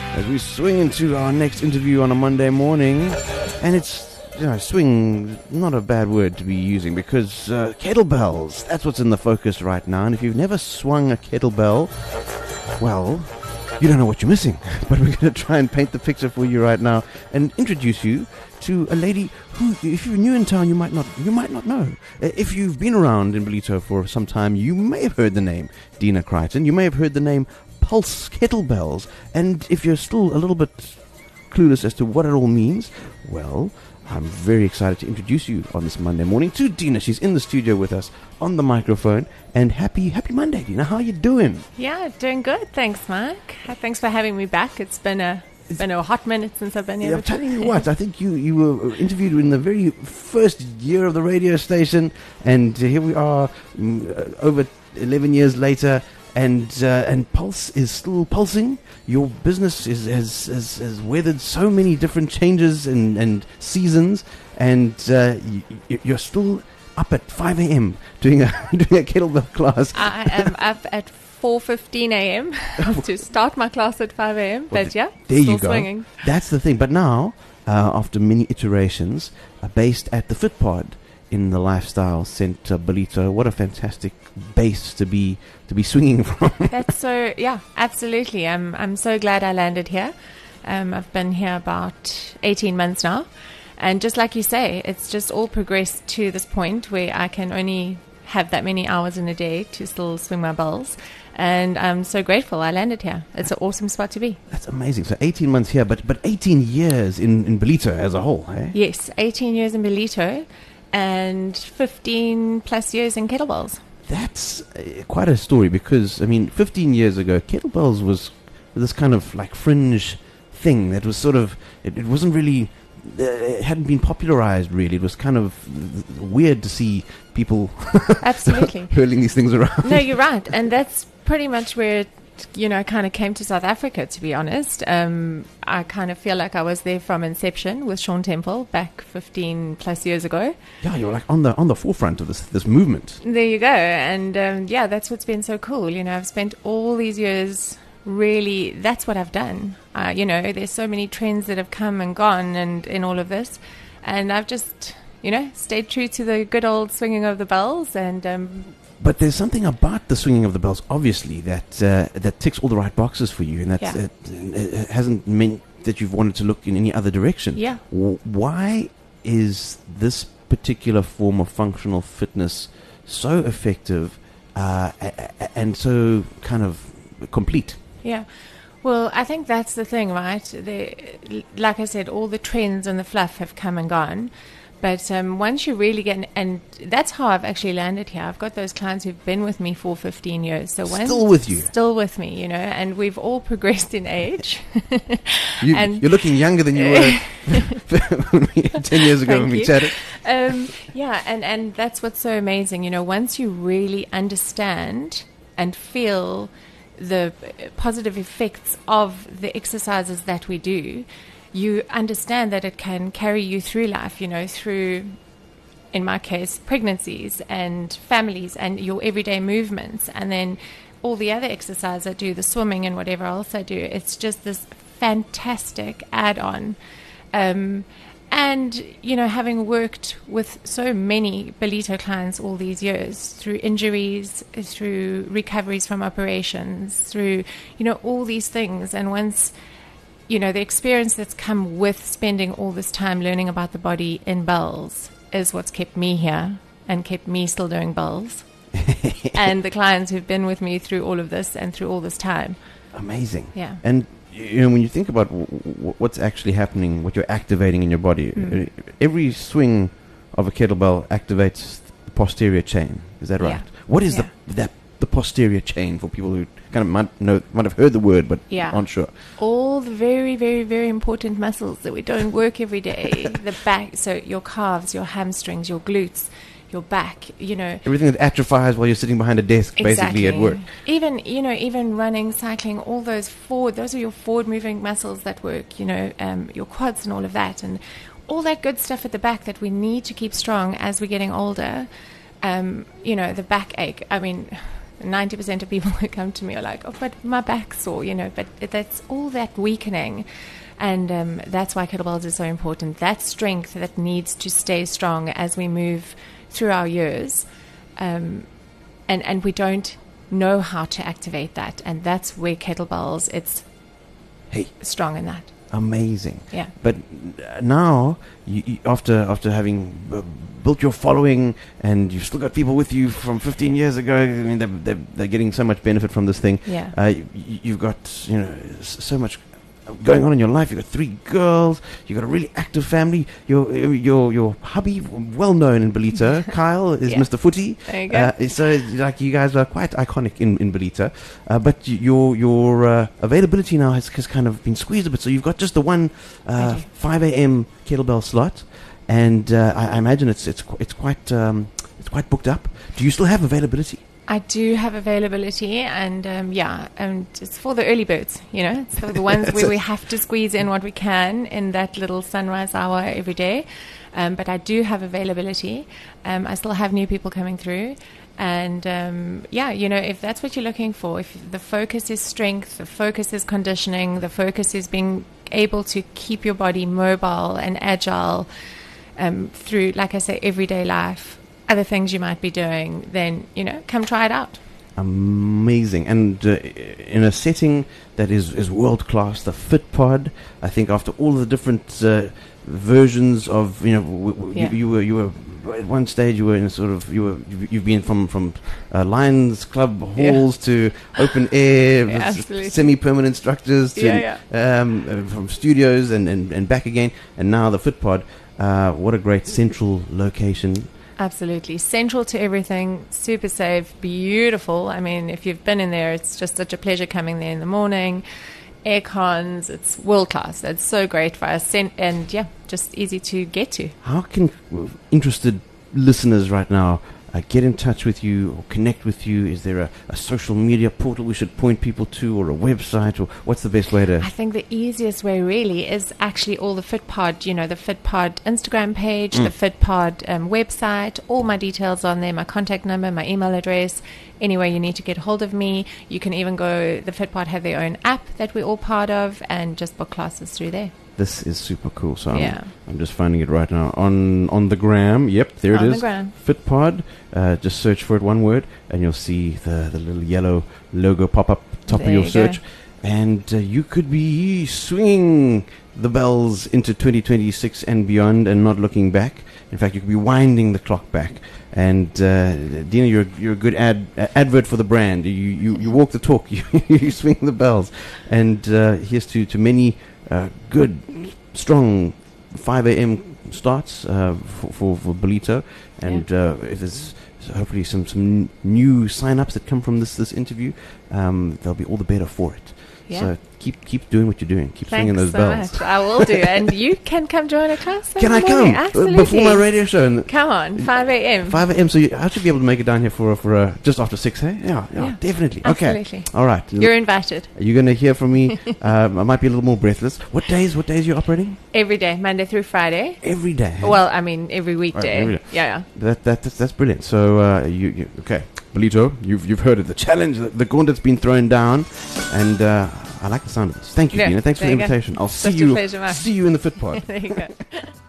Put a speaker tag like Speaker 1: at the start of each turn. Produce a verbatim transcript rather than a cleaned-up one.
Speaker 1: as we swing into our next interview on a Monday morning. And it's, you know, swing, not a bad word to be using, because uh, kettlebells, that's what's in the focus right now. And if you've never swung a kettlebell, well, you don't know what you're missing. But we're going to try and paint the picture for you right now and introduce you to a lady who, if you're new in town, you might not you might not know. If you've been around in Ballito for some time, you may have heard the name Dina Crichton. You may have heard the name Pulse Kettlebells. And if you're still a little bit clueless as to what it all means, well, I'm very excited to introduce you on this Monday morning to Dina. She's in the studio with us on the microphone. And happy happy Monday, Dina. How are you doing?
Speaker 2: Yeah, doing good. Thanks, Mike. Thanks for having me back. It's been a it's been a hot minute since I've been here.
Speaker 1: Yeah, I'm telling you what, I think you, you were interviewed in the very first year of the radio station, and here we are mm, over eleven years later, and uh, and Pulse is still pulsing. Your business is has, has, has weathered so many different changes and, and seasons, and uh, y- you're still up at five a.m. doing a doing a kettlebell class.
Speaker 2: I am up at four fifteen a.m. to start my class at five a.m.
Speaker 1: Well,
Speaker 2: But yeah,
Speaker 1: there
Speaker 2: still
Speaker 1: you go.
Speaker 2: swinging.
Speaker 1: That's the thing. But now, uh, after many iterations, uh, based at the FitPod in the Lifestyle Centre Ballito, what a fantastic base to be to be swinging from.
Speaker 2: That's so yeah, absolutely. I'm I'm so glad I landed here. Um, I've been here about eighteen months now. And just like you say, it's just all progressed to this point where I can only have that many hours in a day to still swing my bells. And I'm so grateful I landed here. It's an awesome spot to be.
Speaker 1: That's amazing. So eighteen months here, but but eighteen years in, in Ballito as a whole, eh?
Speaker 2: Yes, eighteen years in Ballito and fifteen plus years in kettlebells.
Speaker 1: That's uh, quite a story, because, I mean, fifteen years ago, kettlebells was this kind of like fringe thing that was sort of, it, it wasn't really... Uh, it hadn't been popularized really. It was kind of weird to see people
Speaker 2: Absolutely
Speaker 1: hurling these things around.
Speaker 2: No, you're right, and that's pretty much where it, you know, kind of came to South Africa. To be honest, um, I kind of feel like I was there from inception with Sean Temple back fifteen plus years ago.
Speaker 1: Yeah, you're like on the on the forefront of this this movement.
Speaker 2: There you go, and um, yeah, that's what's been so cool. You know, I've spent all these years. Really, that's what I've done. Uh, you know, there's so many trends that have come and gone and in all of this. And I've just, you know, stayed true to the good old swinging of the bells. And um,
Speaker 1: But there's something about the swinging of the bells, obviously, that uh, that ticks all the right boxes for you. And that's,
Speaker 2: Yeah.
Speaker 1: uh, it hasn't meant that you've wanted to look in any other direction.
Speaker 2: Yeah.
Speaker 1: W- why is this particular form of functional fitness so effective uh, a- a- and so kind of complete?
Speaker 2: Yeah. Well, I think that's the thing, right? The, like I said, all the trends and the fluff have come and gone. But um, once you really get, in, and that's how I've actually landed here. I've got those clients who've been with me for fifteen years. So once,
Speaker 1: Still with you.
Speaker 2: Still with me, you know, and we've all progressed in age.
Speaker 1: You,
Speaker 2: And-
Speaker 1: you're looking younger than you were ten years ago
Speaker 2: Thank
Speaker 1: when we
Speaker 2: you.
Speaker 1: chatted.
Speaker 2: um, yeah, and, and that's what's so amazing. You know, once you really understand and feel the positive effects of the exercises that we do, you understand that it can carry you through life, you know, through, in my case, pregnancies and families and your everyday movements. And then all the other exercise I do, the swimming and whatever else I do, it's just this fantastic add-on. Um, and, you know, having worked with so many Ballito clients all these years, through injuries, through recoveries from operations, through, you know, all these things. And once, you know, the experience that's come with spending all this time learning about the body in bells is what's kept me here and kept me still doing bells. And the clients who've been with me through all of this and through all this time.
Speaker 1: Amazing.
Speaker 2: Yeah.
Speaker 1: And you know, when you think about w- w- what's actually happening, what you're activating in your body,
Speaker 2: Mm.
Speaker 1: uh, every swing of a kettlebell activates the posterior chain. Is that right?
Speaker 2: Yeah.
Speaker 1: What is
Speaker 2: Yeah.
Speaker 1: the that the posterior chain for people who kind of might know might have heard the word but
Speaker 2: Yeah.
Speaker 1: aren't sure?
Speaker 2: All the very, very, very important muscles that we don't work every day. The back, so your calves, your hamstrings, your glutes, your back, you know.
Speaker 1: Everything that atrophies while you're sitting behind a desk, basically at work.
Speaker 2: Even, you know, even running, cycling, all those forward, those are your forward moving muscles that work, you know, um, your quads and all of that. And all that good stuff at the back that we need to keep strong as we're getting older. Um, you know, the backache, I mean, ninety percent of people who come to me are like, oh, but my back's sore, you know, but that's all that weakening. And um, that's why kettlebells is so important. That strength that needs to stay strong as we move through our years. Um, and, and we don't know how to activate that. And that's where kettlebells, it's
Speaker 1: Hey,
Speaker 2: strong in that.
Speaker 1: amazing.
Speaker 2: Yeah.
Speaker 1: But uh, now, you, you, after after having uh, built your following, and you've still got people with you from fifteen years ago, I mean, they're, they're, they're getting so much benefit from this thing.
Speaker 2: Yeah.
Speaker 1: Uh, you, you've got, you know, s- so much going on in your life. You've got three girls. You've got a really active family. Your your your hubby, well known in Belita, Kyle, is
Speaker 2: Yeah.
Speaker 1: Mister Footy.
Speaker 2: There you go.
Speaker 1: Uh, so, like, you guys are quite iconic in, in Belita. Uh, but y- your your uh, availability now has, has kind of been squeezed a bit. So you've got just the one uh,
Speaker 2: I do.
Speaker 1: five a.m. kettlebell slot, and uh, I, I imagine it's it's qu- it's quite um, it's quite booked up. Do you still have availability?
Speaker 2: I do have availability, and um, yeah, and it's for the early birds, you know, it's for the ones where we have to squeeze in what we can in that little sunrise hour every day. Um, but I do have availability. Um, I still have new people coming through. And um, yeah, you know, if that's what you're looking for, if the focus is strength, the focus is conditioning, the focus is being able to keep your body mobile and agile um, through, like I say, everyday life, other things you might be doing, then, you know, come try it out.
Speaker 1: Amazing. And uh, in a setting that is, is world class, the FitPod, I think after all the different uh, versions of, you know, w- w-
Speaker 2: Yeah.
Speaker 1: you, you were you were at one stage you were in a sort of you were you've, you've been from from uh, Lions Club halls to open air,
Speaker 2: Yeah,
Speaker 1: s-
Speaker 2: absolutely.
Speaker 1: semi-permanent structures to
Speaker 2: Yeah,
Speaker 1: Um, uh, from studios and, and, and back again, and now the FitPod. Uh, what a great central location.
Speaker 2: Absolutely. Central to everything, super safe, beautiful. I mean, if you've been in there, it's just such a pleasure coming there in the morning. Air cons, it's world class. It's so great for us. And, and yeah, just easy to get to.
Speaker 1: How can uh, interested listeners right now uh, get in touch with you or connect with you? Is there a, a social media portal we should point people to, or a website, or what's the best way to?
Speaker 2: I think the easiest way really is actually all the FitPod, you know, the FitPod Instagram page,
Speaker 1: Mm.
Speaker 2: the FitPod um, website, all my details on there, my contact number, my email address, anywhere you need to get hold of me. You can even go, the FitPod have their own app that we're all part of, and just book classes through there.
Speaker 1: This is super cool. So I'm,
Speaker 2: Yeah.
Speaker 1: I'm just finding it right now on on the gram. Yep, there it
Speaker 2: On
Speaker 1: is.
Speaker 2: the gram.
Speaker 1: FitPod. Uh, just search for it, one word, and you'll see the the little yellow logo pop up top
Speaker 2: There
Speaker 1: of your
Speaker 2: you go.
Speaker 1: search. And uh, you could be swinging the bells into twenty twenty-six and beyond, and not looking back. In fact, you could be winding the clock back. And uh, Dina, you're you're a good ad uh, advert for the brand. You you, you walk the talk. You, you swing the bells. And uh, here's to to many uh, good, strong five a.m. starts uh, for, for for Belito. And uh, if there's hopefully some some new sign-ups that come from this this interview, um, they'll be all the better for it.
Speaker 2: Yeah.
Speaker 1: So keep keep doing what you're doing. Keep swinging
Speaker 2: Thanks
Speaker 1: those
Speaker 2: so
Speaker 1: bells.
Speaker 2: much. I will do. And you can come join a class.
Speaker 1: Can
Speaker 2: in
Speaker 1: I
Speaker 2: the
Speaker 1: come
Speaker 2: morning.
Speaker 1: Uh,
Speaker 2: Absolutely.
Speaker 1: before my radio show? And
Speaker 2: Come on, five a.m.
Speaker 1: five a.m. So you, I should be able to make it down here for for uh, just after six. Hey, yeah, yeah,
Speaker 2: Yeah.
Speaker 1: definitely. Okay,
Speaker 2: Absolutely.
Speaker 1: all right.
Speaker 2: You're invited
Speaker 1: You're going to hear from me. um, I might be a little more breathless. What days? What days are you operating?
Speaker 2: every day, Monday through Friday.
Speaker 1: Every day. hey?
Speaker 2: Well, I mean, every weekday.
Speaker 1: every day.
Speaker 2: Yeah, yeah.
Speaker 1: That, that that's, that's brilliant. So uh, you, you okay, Belito, you've you've heard it. The challenge, the, the gauntlet's been thrown down, and uh, I like the sound of this. Thank you,
Speaker 2: Yeah,
Speaker 1: Dina. Thanks for the
Speaker 2: there you go.
Speaker 1: invitation. I'll see
Speaker 2: Such a
Speaker 1: you.
Speaker 2: pleasure, Mark.
Speaker 1: See you in the FitPod.
Speaker 2: There you go.